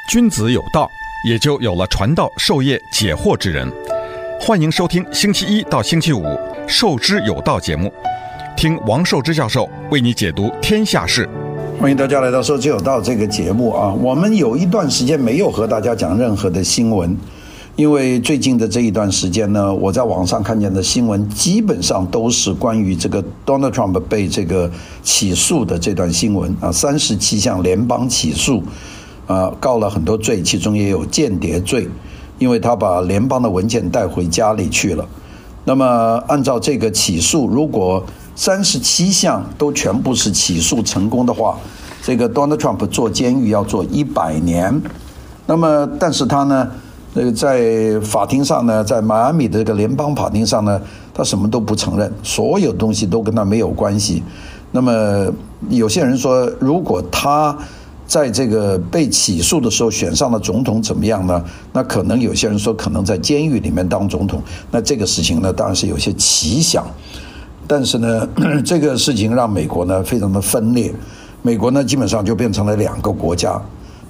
君子有道，也就有了传道授业解惑之人。欢迎收听星期一到星期五《授之有道》节目，听王寿之教授为你解读天下事。 欢迎大家来到《授之有道》这个节目啊！我们有一段时间没有和大家讲任何的新闻，因为最近的这一段时间呢，我在网上看见的新闻基本上都是关于这个 Donald Trump 被这个起诉的这段新闻啊，37项联邦起诉。告了很多罪，其中也有间谍罪，因为他把联邦的文件带回家里去了。那么按照这个起诉，如果37项都全部是起诉成功的话，这个 Donald Trump 坐监狱要坐100年。那么但是他呢，在法庭上呢，在迈阿密的这个联邦法庭上呢，他什么都不承认，所有东西都跟他没有关系。那么有些人说，如果他在这个被起诉的时候选上了总统怎么样呢？那可能有些人说可能在监狱里面当总统，那这个事情呢当然是有些奇想。但是呢这个事情让美国呢非常的分裂，美国呢基本上就变成了2个国家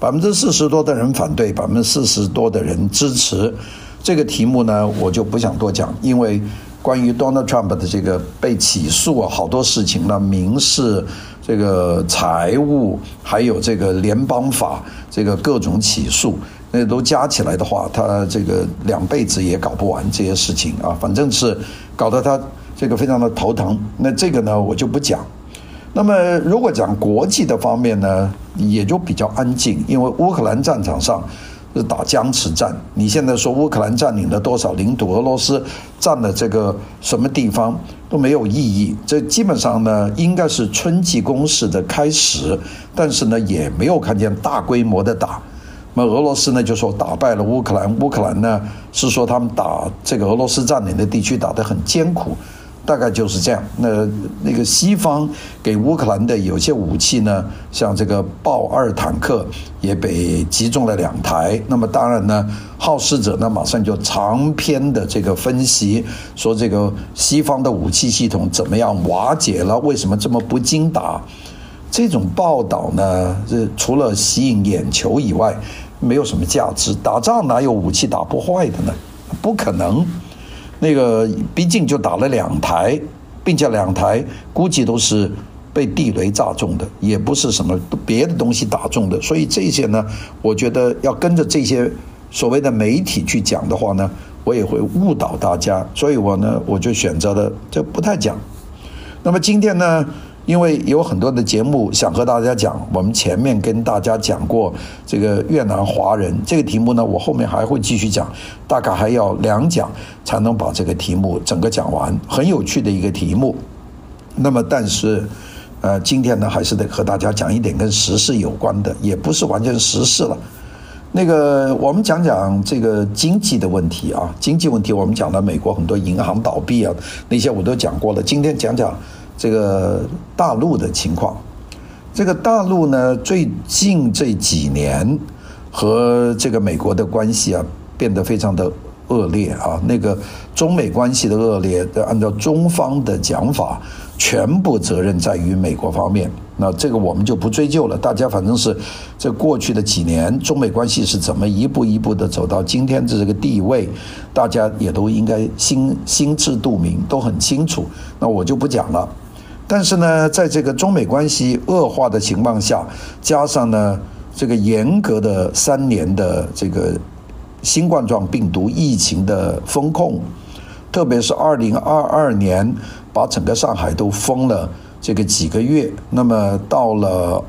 ，40%多的人反对，40%多的人支持。这个题目呢我就不想多讲，因为关于 Donald Trump 的这个被起诉啊，好多事情呢，民事、这个财务，还有这个联邦法，这个各种起诉，那都加起来的话，他这个2辈子也搞不完这些事情啊，反正是搞得他这个非常的头疼。那这个呢我就不讲。那么如果讲国际的方面呢，也就比较安静，因为乌克兰战场上是打僵持战，你现在说乌克兰占领了多少领土，俄罗斯占了这个什么地方都没有意义，这基本上呢应该是春季攻势的开始，但是呢也没有看见大规模的打。那么俄罗斯呢就说打败了乌克兰，乌克兰呢是说他们打这个俄罗斯占领的地区打得很艰苦，大概就是这样。那个西方给乌克兰的有些武器呢，像这个豹2坦克也被击中了2台。那么当然呢，好事者呢马上就长篇的这个分析，说这个西方的武器系统怎么样瓦解了，为什么这么不经打？这种报道呢，除了吸引眼球以外，没有什么价值。打仗哪有武器打不坏的呢？不可能。那个毕竟就打了2台，并且2台估计都是被地雷炸中的，也不是什么别的东西打中的。所以这些呢，我觉得要跟着这些所谓的媒体去讲的话呢，我也会误导大家。所以我就选择了就不太讲。那么今天呢，因为有很多的节目想和大家讲，我们前面跟大家讲过这个越南华人这个题目呢，我后面还会继续讲，大概还要2讲才能把这个题目整个讲完，很有趣的一个题目。那么但是今天呢还是得和大家讲一点跟时事有关的，也不是完全时事了。我们讲讲这个经济的问题啊，经济问题我们讲了美国很多银行倒闭啊，那些我都讲过了。今天讲讲这个大陆的情况。这个大陆呢，最近这几年和这个美国的关系啊，变得非常的恶劣啊。那个中美关系的恶劣，按照中方的讲法，全部责任在于美国方面。那这个我们就不追究了，大家反正是这过去的几年中美关系是怎么一步一步的走到今天的这个地位，大家也都应该心知肚明，都很清楚，那我就不讲了。但是呢，在这个中美关系恶化的情况下，加上呢这个严格的3年的这个新冠状病毒疫情的封控，特别是2022年把整个上海都封了这个几个月，那么到了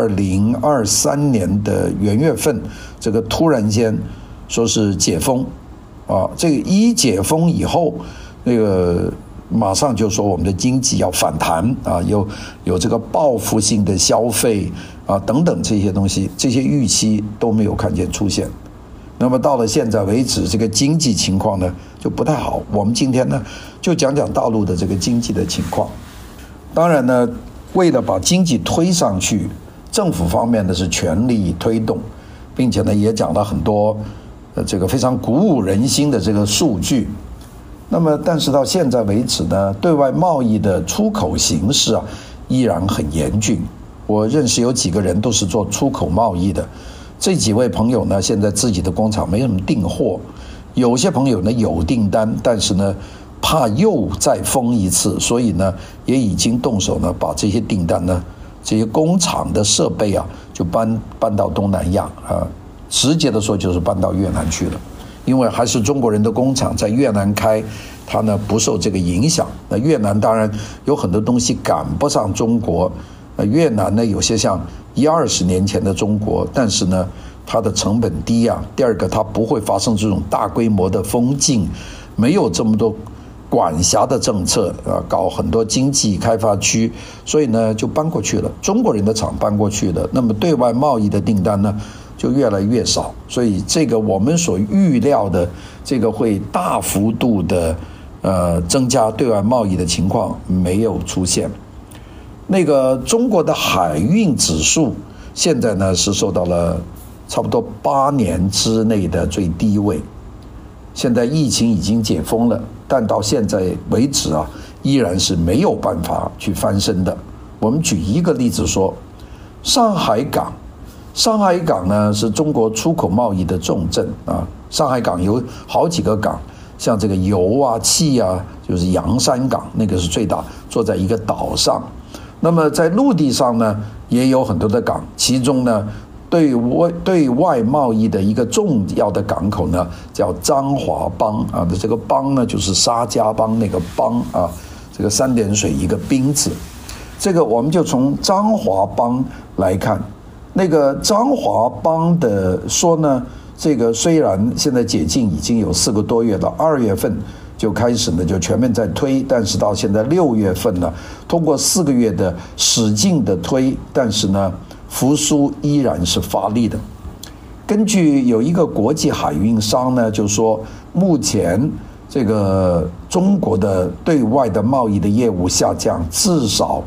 2023年的元月份，这个突然间说是解封啊，这个一解封以后，马上就说我们的经济要反弹啊，有这个报复性的消费啊等等这些东西，这些预期都没有看见出现。那么到了现在为止，这个经济情况呢就不太好。我们今天呢就讲讲大陆的这个经济的情况。当然呢，为了把经济推上去，政府方面呢是全力推动，并且呢也讲了很多这个非常鼓舞人心的这个数据。那么但是到现在为止呢，对外贸易的出口形势啊依然很严峻。我认识有几个人都是做出口贸易的， 这几位朋友呢，现在自己的工厂没什么订货，有些朋友呢有订单，但是呢怕又再封一次，所以呢也已经动手呢把这些订单呢，这些工厂的设备啊就搬到东南亚啊，直接的说就是搬到越南去了，因为还是中国人的工厂在越南开，它呢不受这个影响。那越南当然有很多东西赶不上中国，越南呢有些像20年前的中国，但是呢它的成本低啊，第二个它不会发生这种大规模的封禁，没有这么多管辖的政策啊，搞很多经济开发区，所以呢就搬过去了，中国人的厂搬过去了，那么对外贸易的订单呢就越来越少，所以这个我们所预料的这个会大幅度的增加对外贸易的情况没有出现。那个中国的海运指数现在呢是受到了差不多8年之内的最低位，现在疫情已经解封了，但到现在为止啊，依然是没有办法去翻身的。我们举一个例子说，上海港呢是中国出口贸易的重镇啊，上海港有好几个港，像这个油啊、气啊，就是洋山港，那个是最大，坐在一个岛上。那么在陆地上呢，也有很多的港，其中呢，对外贸易的一个重要的港口呢，叫张华浜啊，这个浜呢就是沙家浜那个浜啊，这个3点水一个滨字。这个我们就从张华浜来看，那个张华浜的说呢，这个虽然现在解禁已经有4个多月了，2月份就开始呢就全面在推，但是到现在6月份呢，通过4个月的使劲的推，但是呢复苏依然是乏力的。根据有一个国际海运商呢就说，目前这个中国的对外的贸易的业务下降至少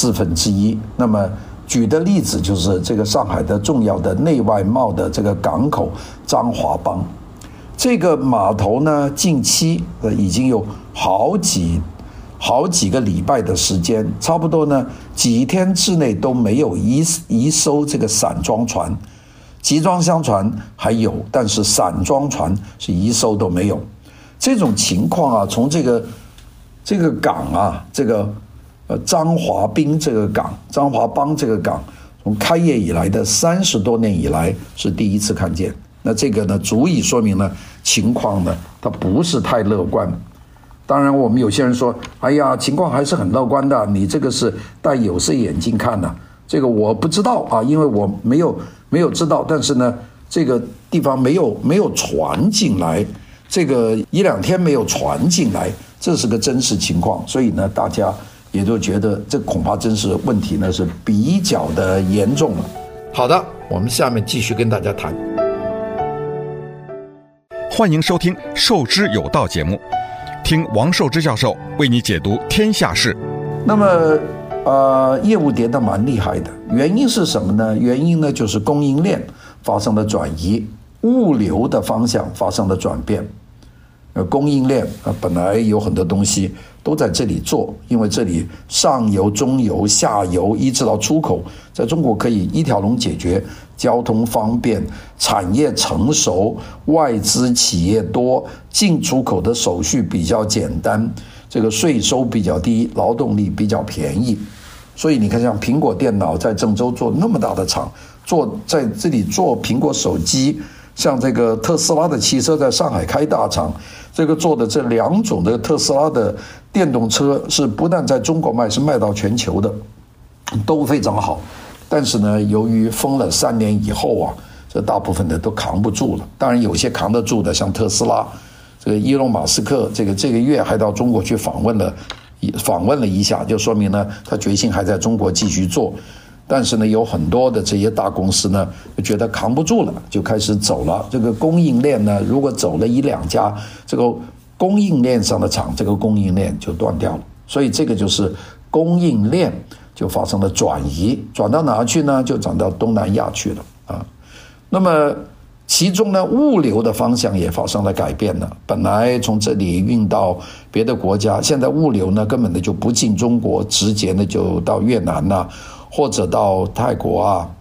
1/4。那么举的例子就是这个上海的重要的内外贸的这个港口张华浜，这个码头呢近期已经有好几个礼拜的时间，差不多呢几天之内都没有移收这个散装船，集装箱船还有，但是散装船是移收都没有。这种情况啊，从这个港啊，这个张华滨这个港，张华浜这个港，从开业以来的30多年以来是第一次看见。那这个呢，足以说明呢情况呢，它不是太乐观。当然，我们有些人说，哎呀，情况还是很乐观的，你这个是戴有色眼镜看的。这个我不知道啊，因为我没有知道，但是呢，这个地方没有船进来，这个1、2天没有船进来，这是个真实情况，所以呢，大家也都觉得这恐怕真是问题呢是比较的严重了。好的，我们下面继续跟大家谈。 欢迎收听《授之有道》节目，听王寿之教授为你解读天下事。 那么业务跌得蛮厉害的，原因是什么呢？原因呢就是供应链发生了转移，物流的方向发生了转变。供应链本来有很多东西都在这里做，因为这里上游、中游、下游一直到出口，在中国可以一条龙解决，交通方便，产业成熟，外资企业多，进出口的手续比较简单，这个税收比较低，劳动力比较便宜。所以你看，像苹果电脑在郑州做那么大的厂，在这里做苹果手机，像这个特斯拉的汽车在上海开大厂，这个做的这2种的特斯拉的电动车是不但在中国卖，是卖到全球的，都非常好。但是呢，由于封了3年以后啊，这大部分的都扛不住了。当然有些扛得住的，像特斯拉，这个伊隆马斯克这个月还到中国去访问了一下，就说明呢他决心还在中国继续做。但是呢，有很多的这些大公司呢，觉得扛不住了，就开始走了。这个供应链呢，如果走了1、2家，这个供应链上的厂，这个供应链就断掉了。所以这个就是供应链就发生了转移，转到哪去呢？就转到东南亚去了啊。那么其中呢，物流的方向也发生了改变了。本来从这里运到别的国家，现在物流呢根本就不进中国，直接呢就到越南啊，或者到泰国啊，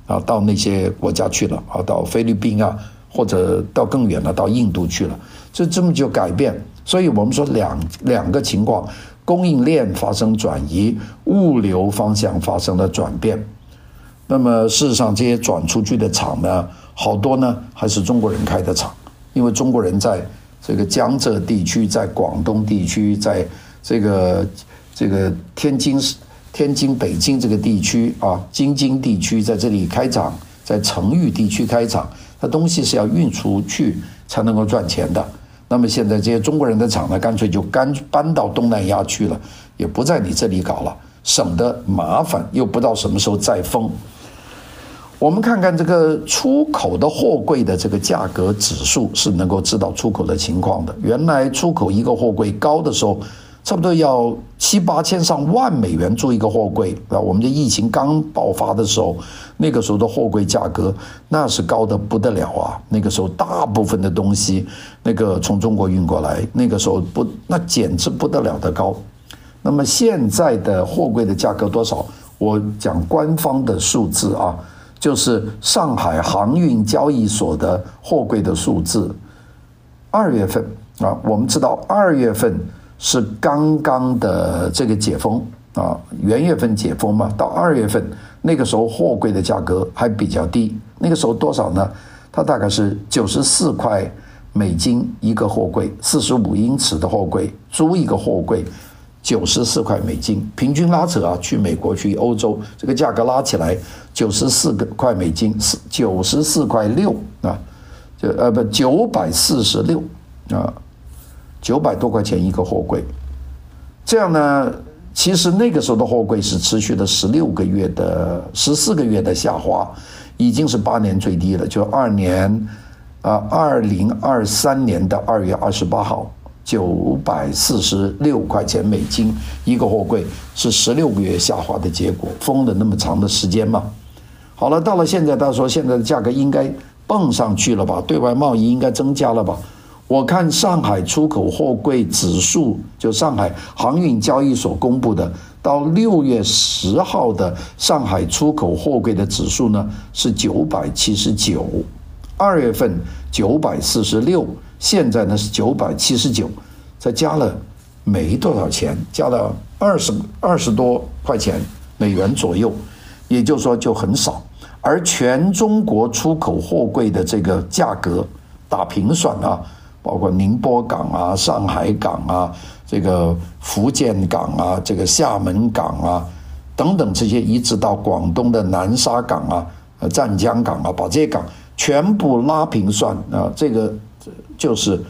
啊，到那些国家去了啊，到菲律宾啊，或者到更远了，到印度去了，这么就改变。所以我们说两个情况，供应链发生转移，物流方向发生了转变。那么事实上，这些转出去的厂呢，好多呢还是中国人开的厂，因为中国人在这个江浙地区，在广东地区，在这个天津、北京这个地区啊，京津地区在这里开厂，在成渝地区开厂，它东西是要运出去才能够赚钱的。那么现在这些中国人的厂呢，干脆就搬到东南亚去了，也不在你这里搞了，省得麻烦，又不知道什么时候再封。我们看看这个出口的货柜的这个价格指数，是能够知道出口的情况的。原来出口一个货柜高的时候，差不多要7、8千上万美元做一个货柜啊！我们的疫情刚爆发的时候，那个时候的货柜价格那是高的不得了啊！那个时候大部分的东西那个从中国运过来，那个时候那简直不得了的高。那么现在的货柜的价格多少？我讲官方的数字啊，就是上海航运交易所的货柜的数字。2月份啊，我们知道2月份是刚刚的这个解封啊，元月份解封嘛，到2月份那个时候货柜的价格还比较低，那个时候多少呢？它大概是94块美金一个货柜，45英尺的货柜，租一个货柜94块美金，平均拉扯啊，去美国去欧洲这个价格拉起来94块美金，94块6啊，946啊。900多块钱一个货柜，这样呢，其实那个时候的货柜是持续了14个月的下滑，已经是8年最低了。就2023年的2月28号，946块钱美金一个货柜，是16个月下滑的结果，封了那么长的时间嘛。好了，到了现在，他说现在的价格应该蹦上去了吧，对外贸易应该增加了吧。我看上海出口货柜指数，就上海航运交易所公布的，到6月10号的上海出口货柜的指数呢是979，2月份946，现在呢是979，才加了没多少钱，加了20多块钱美元左右，也就是说就很少。而全中国出口货柜的这个价格打平算啊，包括宁波港啊、上海港啊、这个福建港啊、这个厦门港啊等等这些，一直到广东的南沙港啊、湛江港啊，把这些港全部拉平算啊，这个就是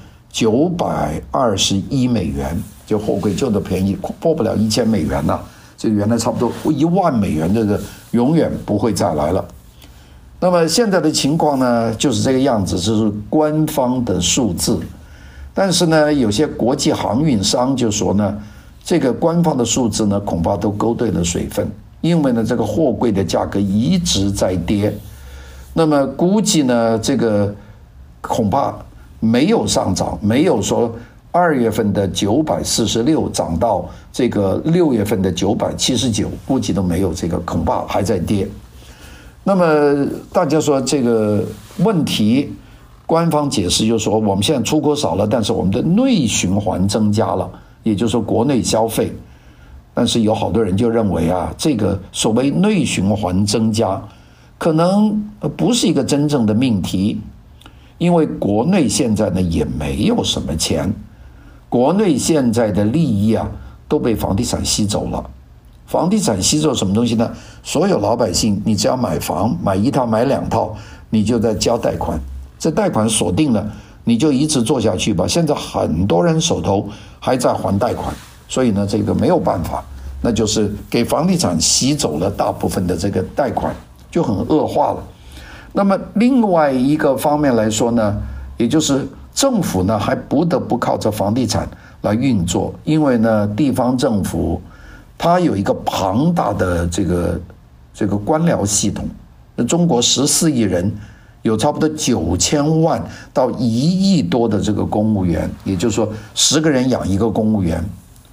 921美元，就货柜就的便宜，破不了1000美元了。这个原来差不多1万美元，这个永远不会再来了。那么现在的情况呢，就是这个样子，这是官方的数字。但是呢，有些国际航运商就说呢，这个官方的数字呢，恐怕都勾兑了水分，因为呢，这个货柜的价格一直在跌。那么估计呢，这个恐怕没有上涨，没有说2月份的946涨到这个6月份的979，估计都没有，这个恐怕还在跌。那么大家说这个问题，官方解释就是说，我们现在出口少了，但是我们的内循环增加了，也就是说国内消费。但是有好多人就认为啊，这个所谓内循环增加，可能不是一个真正的命题，因为国内现在呢也没有什么钱，国内现在的利益啊都被房地产吸走了。房地产吸走什么东西呢？所有老百姓，你只要买房，买1套买2套，你就在交贷款，这贷款锁定了，你就一直做下去吧。现在很多人手头还在还贷款，所以呢，这个没有办法，那就是给房地产吸走了大部分的这个贷款，就很恶化了。那么另外一个方面来说呢，也就是政府呢还不得不靠着房地产来运作，因为呢地方政府它有一个庞大的这个官僚系统。那中国14亿人，有差不多9000万到1亿多的这个公务员，也就是说10个人养一个公务员。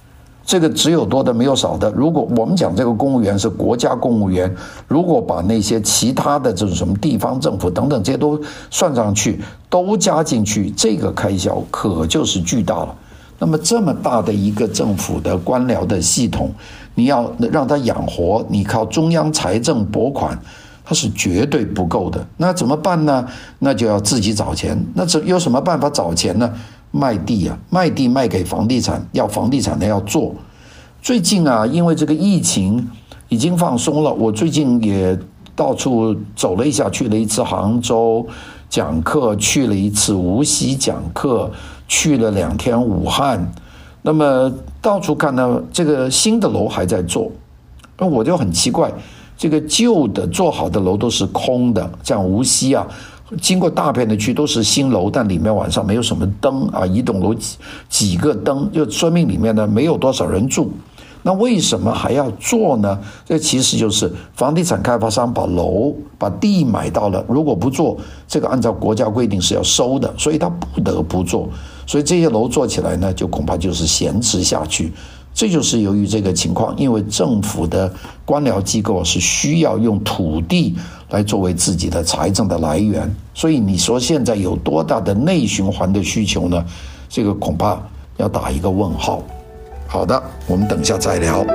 这个只有多的没有少的。如果我们讲这个公务员是国家公务员，如果把那些其他的这种什么地方政府等等这些都算上去，都加进去，这个开销可就是巨大了。那么这么大的一个政府的官僚的系统，你要让它养活，你靠中央财政拨款，它是绝对不够的。那怎么办呢？那就要自己找钱。那有什么办法找钱呢？卖地啊，卖地卖给房地产，要房地产的要做。最近啊，因为这个疫情已经放松了，我最近也到处走了一下，去了一次杭州讲课，去了一次无锡讲课，去了2天武汉。那么到处看到这个新的楼还在做，那我就很奇怪，这个旧的做好的楼都是空的，像无锡啊，经过大片的区都是新楼，但里面晚上没有什么灯啊，一栋楼几个灯，就说明里面呢没有多少人住。那为什么还要做呢？这其实就是房地产开发商把地买到了，如果不做，这个按照国家规定是要收的，所以他不得不做。所以这些楼做起来呢，就恐怕就是闲置下去。这就是由于这个情况，因为政府的官僚机构是需要用土地来作为自己的财政的来源，所以你说现在有多大的内循环的需求呢？这个恐怕要打一个问号。好的，我们等一下再聊。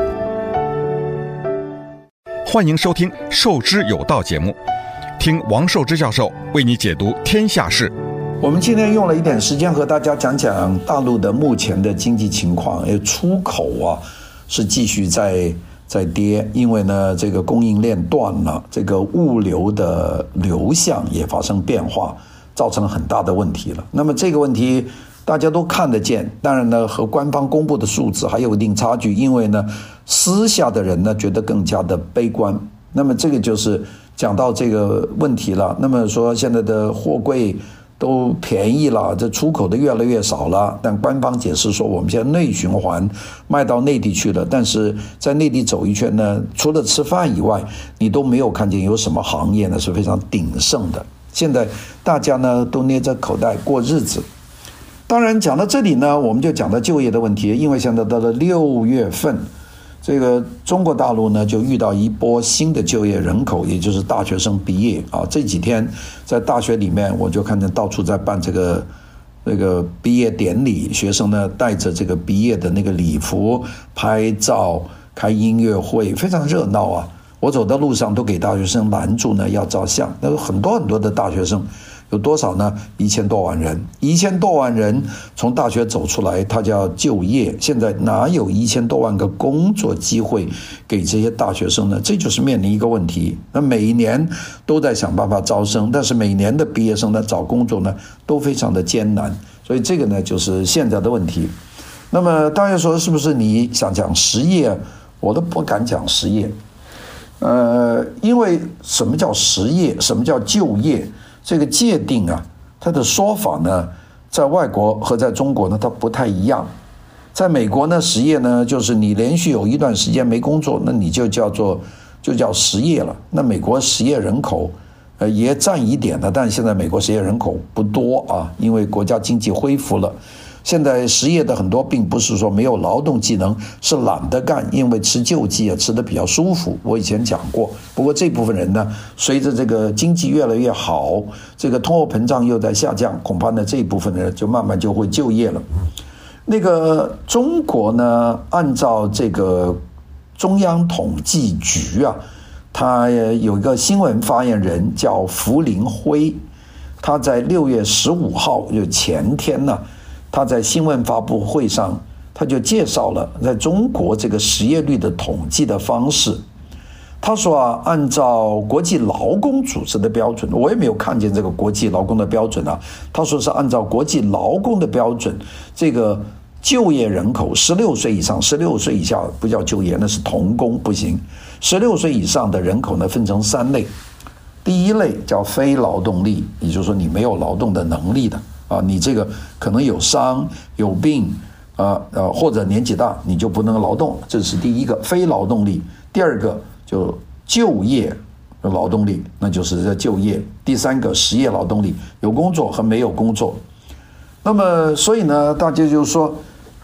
欢迎收听《受之有道》节目，听王寿之教授为你解读天下事。 我们今天用了一点时间和大家讲讲大陆的目前的经济情况，出口啊是继续在跌，因为呢这个供应链断了，这个物流的流向也发生变化，造成了很大的问题了。那么这个问题大家都看得见，当然呢和官方公布的数字还有一定差距，因为呢私下的人呢觉得更加的悲观。那么这个就是讲到这个问题了。那么说现在的货柜都便宜了，这出口的越来越少了，但官方解释说我们现在内循环卖到内地去了，但是在内地走一圈呢，除了吃饭以外，你都没有看见有什么行业呢是非常鼎盛的。现在大家呢都捏着口袋过日子。当然讲到这里呢，我们就讲到就业的问题，因为现在到了6月份，这个中国大陆呢就遇到一波新的就业人口，也就是大学生毕业啊。这几天在大学里面，我就看见到处在办这个毕业典礼，学生呢带着这个毕业的那个礼服拍照、开音乐会，非常热闹啊。我走到路上都给大学生拦住呢，要照相。那有很多的大学生。有多少呢？1000多万人，1000多万人从大学走出来，他就要就业。现在哪有1000多万个工作机会给这些大学生呢？这就是面临一个问题。那每一年都在想办法招生，但是每年的毕业生呢找工作呢都非常的艰难，所以这个呢就是现在的问题。那么大家说是不是你想讲失业？我都不敢讲失业，因为什么叫失业？什么叫就业？这个界定啊，它的说法呢，在外国和在中国呢，它不太一样。在美国呢，失业呢，就是你连续有一段时间没工作，那你就叫失业了。那美国失业人口，也占一点的，但现在美国失业人口不多啊，因为国家经济恢复了。现在失业的很多并不是说没有劳动技能，是懒得干，因为吃救济啊吃得比较舒服。我以前讲过，不过这部分人呢，随着这个经济越来越好，这个通货膨胀又在下降，恐怕呢这一部分人就慢慢就会就业了。那个中国呢，按照这个中央统计局啊，他有一个新闻发言人叫符林辉，他在6月15号就前天呢。他在新闻发布会上，他就介绍了在中国这个失业率的统计的方式。他说啊，按照国际劳工组织的标准，我也没有看见这个国际劳工的标准啊。他说是按照国际劳工的标准，这个就业人口16岁以上，16岁以下不叫就业，那是童工不行。16岁以上的人口呢，分成3类。第一类叫非劳动力，也就是说你没有劳动的能力的。你这个可能有伤有病或者年纪大，你就不能劳动，这是第一个非劳动力。第二个就业劳动力，那就是在就业。第三个失业劳动力，有工作和没有工作。那么所以呢，大家就说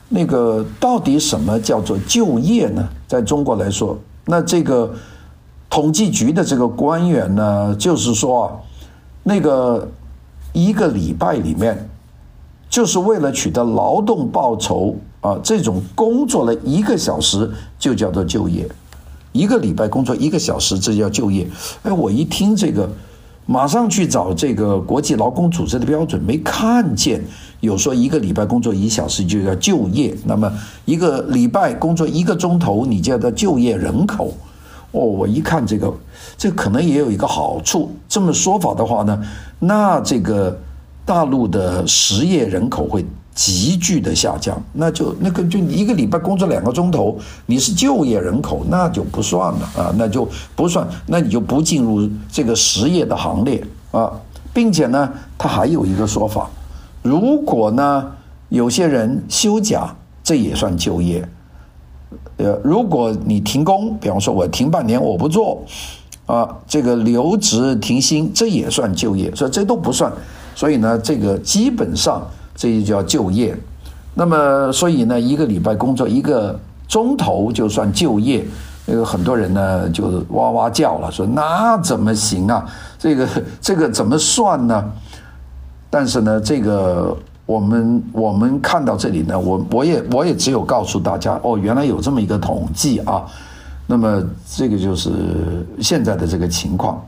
那个到底什么叫做就业呢？在中国来说，那这个统计局的这个官员呢，就是说啊，那个一个礼拜里面，就是为了取得劳动报酬啊，这种工作了1个小时就叫做就业，1个礼拜工作1个小时，这叫就业。哎，我一听这个，马上去找这个国际劳工组织的标准，没看见有说1个礼拜工作1小时就叫就业。那么1个礼拜工作1个钟头，你叫做就业人口。哦，我一看这可能也有一个好处。这么说法的话呢，那这个大陆的实业人口会急剧的下降，就1个礼拜工作2个钟头，你是就业人口，那就不算了啊，那就不算，那你就不进入这个实业的行列啊，并且呢，他还有一个说法，如果呢有些人休假，这也算就业。如果你停工，比方说我停半年我不做啊，这个留职停薪，这也算就业，所以这都不算。所以呢，这个基本上这就叫就业。那么，所以呢，1个礼拜工作1个钟头就算就业。很多人呢就哇哇叫了，说那怎么行啊？这个怎么算呢？但是呢，这个我们看到这里呢，我也只有告诉大家，哦，原来有这么一个统计啊。那么这个就是现在的这个情况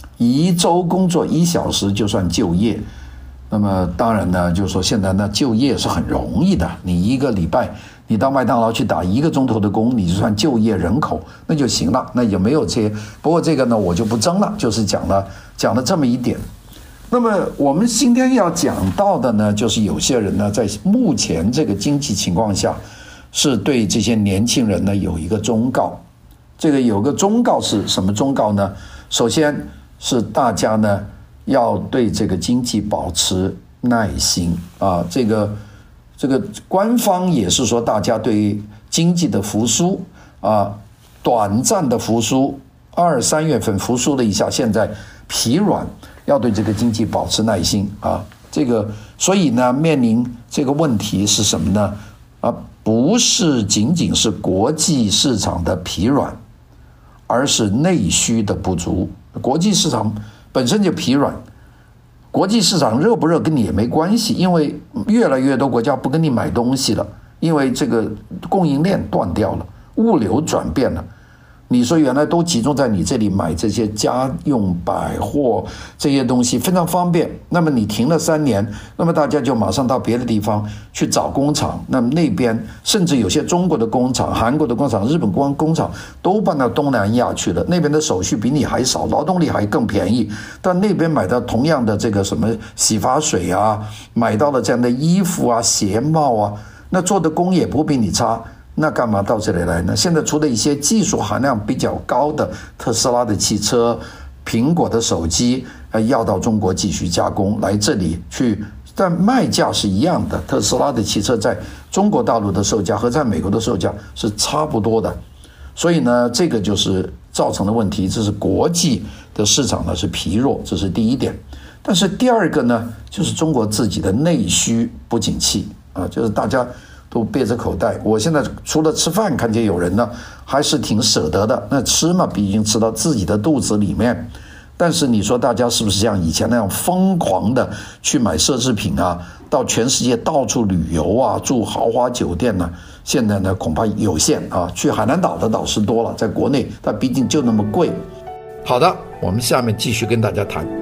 ，1周工作1小时就算就业。那么当然呢，就是说现在呢就业是很容易的，你1个礼拜你到麦当劳去打1个钟头的工，你就算就业人口，那就行了，那也没有这些。不过这个呢我就不争了，就是讲了这么一点。那么我们今天要讲到的呢，就是有些人呢在目前这个经济情况下，是对这些年轻人呢有一个忠告。这个有个忠告是什么忠告呢？首先是大家呢要对这个经济保持耐心啊，这个官方也是说大家对经济的复苏啊，短暂的复苏，2、3月份复苏了一下，现在疲软，要对这个经济保持耐心啊。所以呢，面临这个问题是什么呢？不是仅仅是国际市场的疲软，而是内需的不足。国际市场本身就疲软，国际市场热不热跟你也没关系，因为越来越多国家不跟你买东西了，因为这个供应链断掉了，物流转变了。你说原来都集中在你这里买这些家用百货这些东西非常方便，那么你停了3年，那么大家就马上到别的地方去找工厂，那么那边甚至有些中国的工厂、韩国的工厂、日本工厂都搬到东南亚去了，那边的手续比你还少，劳动力还更便宜，但那边买到同样的这个什么洗发水啊，买到了这样的衣服啊、鞋帽啊，那做的工也不比你差，那干嘛到这里来呢？现在除了一些技术含量比较高的特斯拉的汽车、苹果的手机，要到中国继续加工，来这里去，但卖价是一样的。特斯拉的汽车在中国大陆的售价和在美国的售价是差不多的，所以呢，这个就是造成的问题。这是国际的市场呢是疲弱，这是第一点。但是第二个呢，就是中国自己的内需不景气啊，就是大家都憋着口袋。我现在除了吃饭，看见有人呢还是挺舍得的，那吃嘛，毕竟吃到自己的肚子里面。但是你说大家是不是像以前那样疯狂的去买奢侈品啊，到全世界到处旅游啊，住豪华酒店呢？现在呢恐怕有限啊。去海南岛的倒是多了，在国内它毕竟就那么贵。好的，我们下面继续跟大家谈。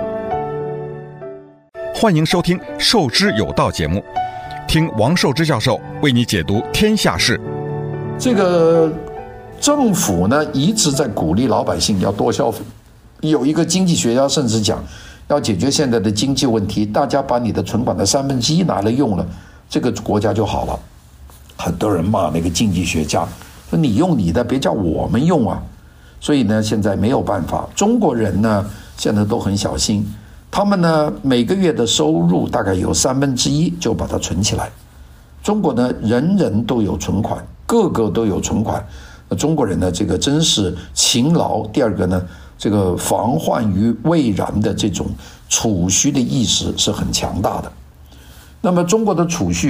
欢迎收听《授之有道》节目，听王寿之教授为你解读天下事。 这个政府呢一直在鼓励老百姓要多消费，有一个经济学家甚至讲，要解决现在的经济问题，大家把你的存款的1/3拿来用了，这个国家就好了。很多人骂那个经济学家，说你用你的，别叫我们用啊。所以呢，现在没有办法，中国人呢现在都很小心，他们呢每个月的收入大概有1/3就把它存起来。中国呢人人都有存款，个个都有存款。中国人呢这个真是勤劳。第二个呢，这个防患于未然的这种储蓄的意识是很强大的。那么中国的储蓄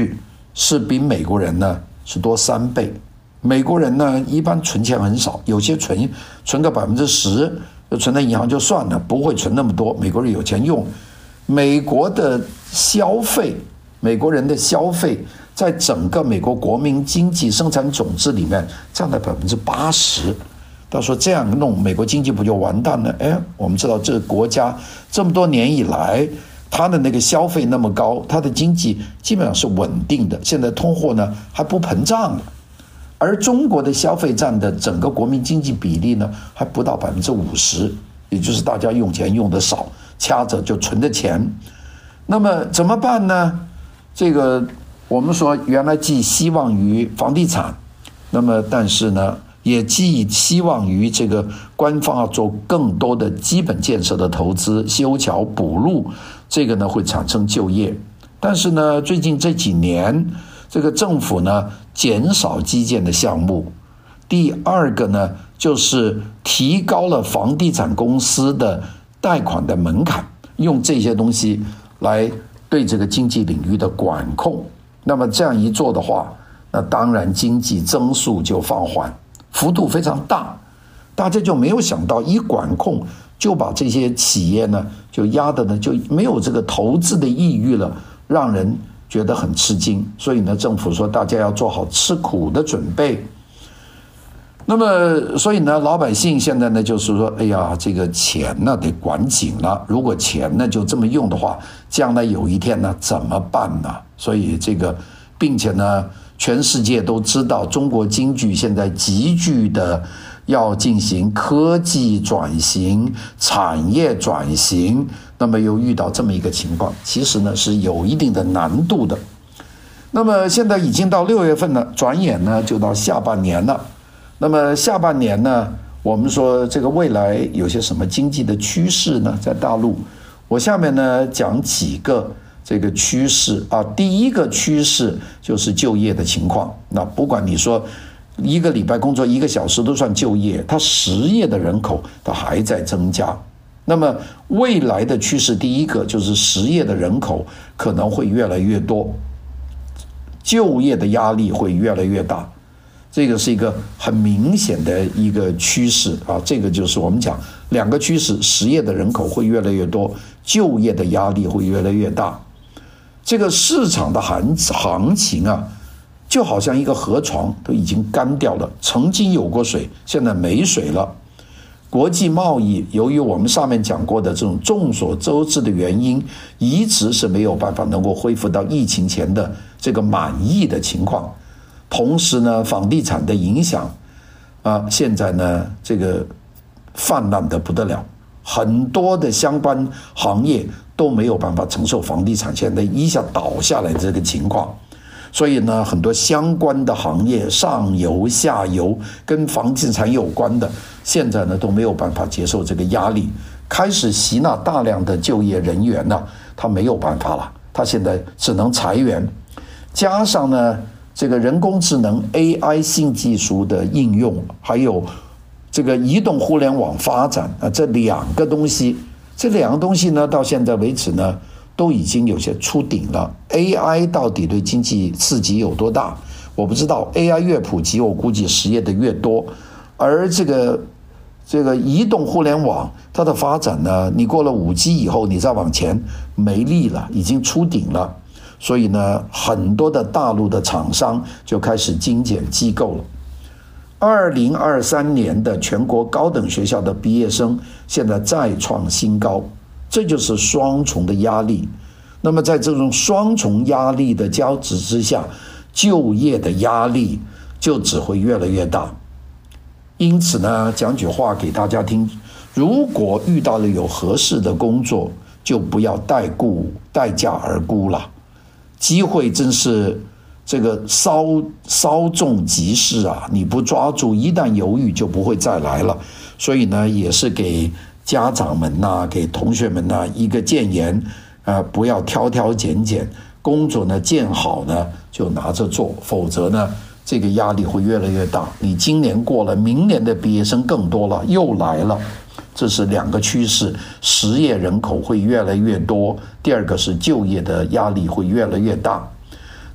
是比美国人呢是多3倍。美国人呢一般存钱很少，有些存个10%，就存在银行就算了，不会存那么多。美国人有钱用，美国的消费，美国人的消费在整个美国国民经济生产总值里面占了80%。他说这样弄，美国经济不就完蛋了？我们知道这个国家这么多年以来，它的那个消费那么高，它的经济基本上是稳定的，现在通货呢还不膨胀了。而中国的消费占的整个国民经济比例呢，还不到50%，也就是大家用钱用的少，掐着就存的钱。那么怎么办呢？这个我们说原来寄希望于房地产，那么但是呢，也寄希望于这个官方要做更多的基本建设的投资，修桥补路，这个呢会产生就业。但是呢，最近这几年，这个政府呢减少基建的项目。第二个呢，就是提高了房地产公司的贷款的门槛，用这些东西来对这个经济领域的管控。那么这样一做的话，那当然经济增速就放缓，幅度非常大。大家就没有想到，一管控就把这些企业呢就压的呢就没有这个投资的意欲了，让人觉得很吃惊。所以呢，政府说大家要做好吃苦的准备。那么所以呢，老百姓现在呢就是说，哎呀，这个钱呢得管紧了，如果钱呢就这么用的话，将来有一天呢怎么办呢？所以这个，并且呢，全世界都知道中国经济现在急剧的要进行科技转型、产业转型，那么又遇到这么一个情况，其实呢是有一定的难度的。那么现在已经到6月份了，转眼呢就到下半年了。那么下半年呢，我们说这个未来有些什么经济的趋势呢？在大陆，我下面呢讲几个这个趋势啊。第一个趋势就是就业的情况。那不管你说一个礼拜工作1个小时都算就业，它失业的人口它还在增加。那么未来的趋势，第一个就是失业的人口可能会越来越多，就业的压力会越来越大。这个是一个很明显的一个趋势啊，这个就是我们讲2个趋势，失业的人口会越来越多，就业的压力会越来越大。这个市场的行情啊，就好像一个河床都已经干掉了，曾经有过水，现在没水了。国际贸易由于我们上面讲过的这种众所周知的原因，一直是没有办法能够恢复到疫情前的这个满意的情况。同时呢，房地产的影响现在呢这个泛滥的不得了，很多的相关行业都没有办法承受房地产现在一下倒下来的这个情况。所以呢，很多相关的行业，上游下游跟房地产有关的，现在呢都没有办法接受这个压力，开始吸纳大量的就业人员呢，他没有办法了，他现在只能裁员。加上呢这个人工智能 AI 新技术的应用，还有这个移动互联网发展这2个东西呢，到现在为止呢都已经有些出顶了。 AI 到底对经济刺激有多大我不知道， AI 越普及，我估计失业的越多。而这个移动互联网它的发展呢，你过了5G 以后，你再往前没力了，已经出顶了。所以呢，很多的大陆的厂商就开始精简机构了。2023年的全国高等学校的毕业生现在再创新高，这就是双重的压力。那么在这种双重压力的交织之下，就业的压力就只会越来越大。因此呢，讲句话给大家听，如果遇到了有合适的工作，就不要待价而沽了。机会真是这个稍纵即逝啊！你不抓住，一旦犹豫就不会再来了。所以呢，也是给家长们给同学们一个建言，不要挑挑拣拣，工作呢见好呢就拿着做，否则呢这个压力会越来越大。你今年过了，明年的毕业生更多了，又来了。这是2个趋势，失业人口会越来越多，第二个是就业的压力会越来越大。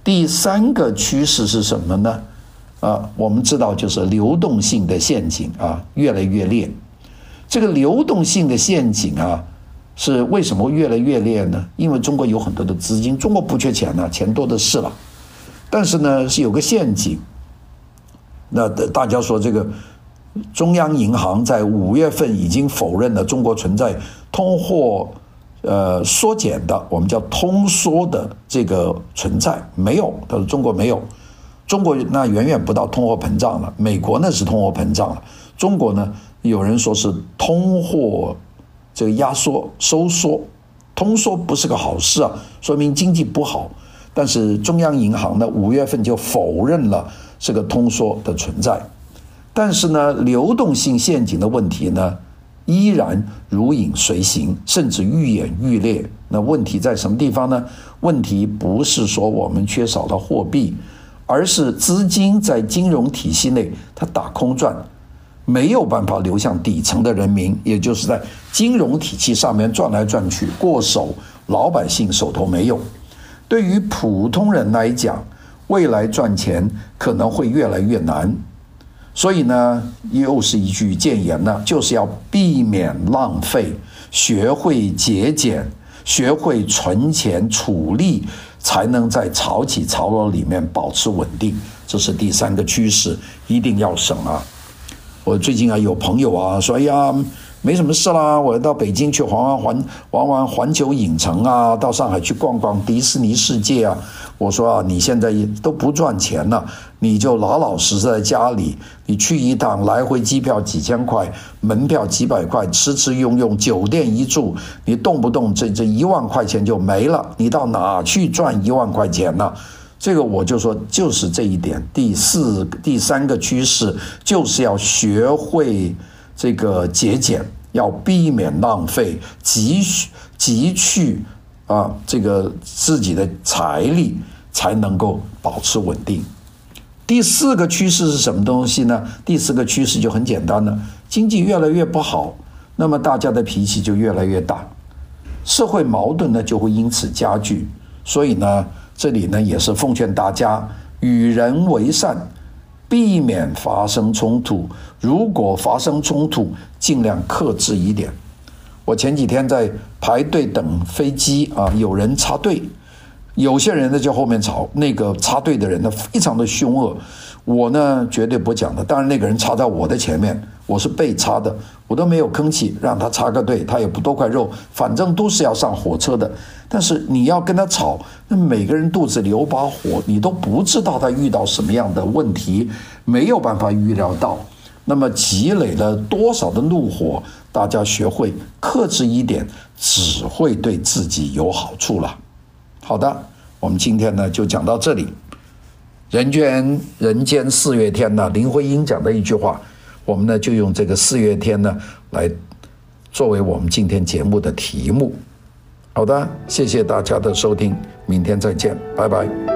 第三个趋势是什么呢？我们知道就是流动性的陷阱越来越烈。这个流动性的陷阱是为什么越来越烈呢？因为中国有很多的资金，中国不缺钱钱多的是了。但是呢，是有个陷阱。那大家说这个中央银行在5月份已经否认了中国存在通货缩减的，我们叫通缩的这个存在，没有，他说中国没有。中国那远远不到通货膨胀了，美国那是通货膨胀了，中国呢有人说是通货这个压缩收缩，通缩不是个好事说明经济不好。但是中央银行呢5月份就否认了这个通缩的存在。但是呢，流动性陷阱的问题呢依然如影随形，甚至愈演愈烈。那问题在什么地方呢？问题不是说我们缺少了货币，而是资金在金融体系内它打空转，没有办法流向底层的人民，也就是在金融体系上面转来转去，过手老百姓手头没有。对于普通人来讲，未来赚钱可能会越来越难。所以呢，又是一句谏言呢，就是要避免浪费，学会节俭，学会存钱储利，才能在潮起潮落里面保持稳定。这是第三个趋势，一定要省我最近有朋友说，哎呀，没什么事啦，我到北京去玩玩环球影城到上海去逛逛迪士尼世界我说你现在都不赚钱了，你就老老实实在家里，你去一趟来回机票几千块，门票几百块，吃吃用酒店一住，你动不动这1万块钱就没了，你到哪去赚1万块钱呢？这个我就说就是这一点。第三个趋势就是要学会这个节俭，要避免浪费，汲取这个自己的财力，才能够保持稳定。第四个趋势是什么东西呢？第四个趋势就很简单了，经济越来越不好，那么大家的脾气就越来越大，社会矛盾呢就会因此加剧。所以呢，这里呢也是奉劝大家与人为善，避免发生冲突。如果发生冲突，尽量克制一点。我前几天在排队等飞机有人插队，有些人呢就后面吵，那个插队的人呢非常的凶恶，我呢绝对不讲的。当然那个人插在我的前面，我是被插的，我都没有吭气，让他插个队，他也不多块肉，反正都是要上火车的。但是你要跟他吵，那每个人肚子里有把火，你都不知道他遇到什么样的问题，没有办法预料到。那么积累了多少的怒火，大家学会克制一点，只会对自己有好处了。好的，我们今天呢就讲到这里。人间四月天呢，林徽因讲的一句话，我们呢就用这个四月天呢来作为我们今天节目的题目。好的，谢谢大家的收听，明天再见，拜拜。